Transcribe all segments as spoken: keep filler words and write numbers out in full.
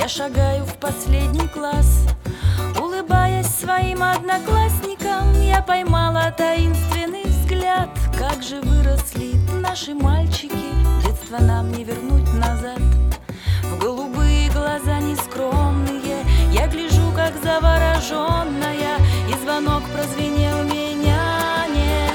Я шагаю в последний класс, улыбаясь своим одноклассникам. Я поймала таинственный взгляд. Как же выросли наши мальчики, детство нам не вернуть назад. В голубые глаза нескромные я гляжу, как завороженная, и звонок прозвенел, меня не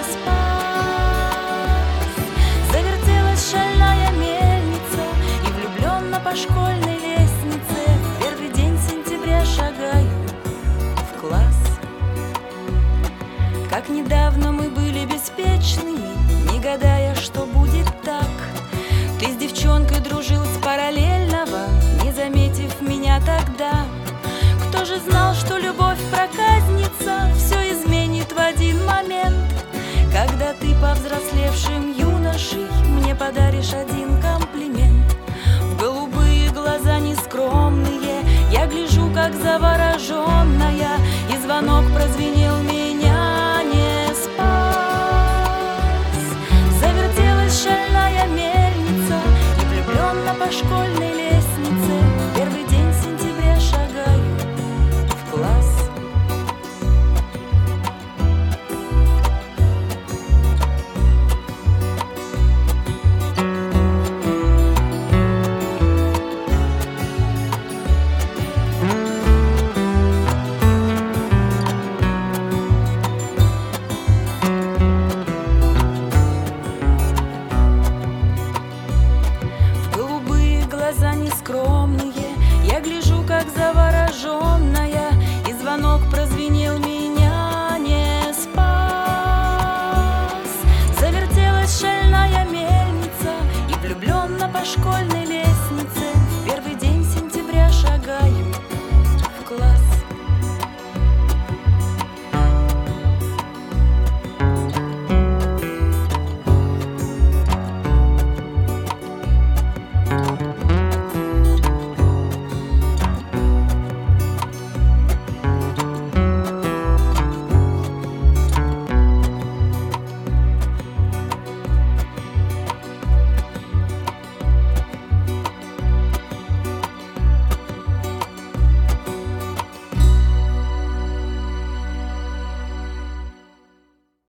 спас. Завертелась шальная мельница, и влюбленно по школьной лестнице в первый день сентября шагаю в класс. Как недавно мы были беспечными, не гадая, что будет так. Ты с девчонкой дружил с параллельного, не заметив меня тогда. Кто же знал, что любовь проказница все изменит в один момент, когда ты повзрослевшим юношей мне подаришь один комплимент. В голубые глаза нескромные я гляжу, как заворожен.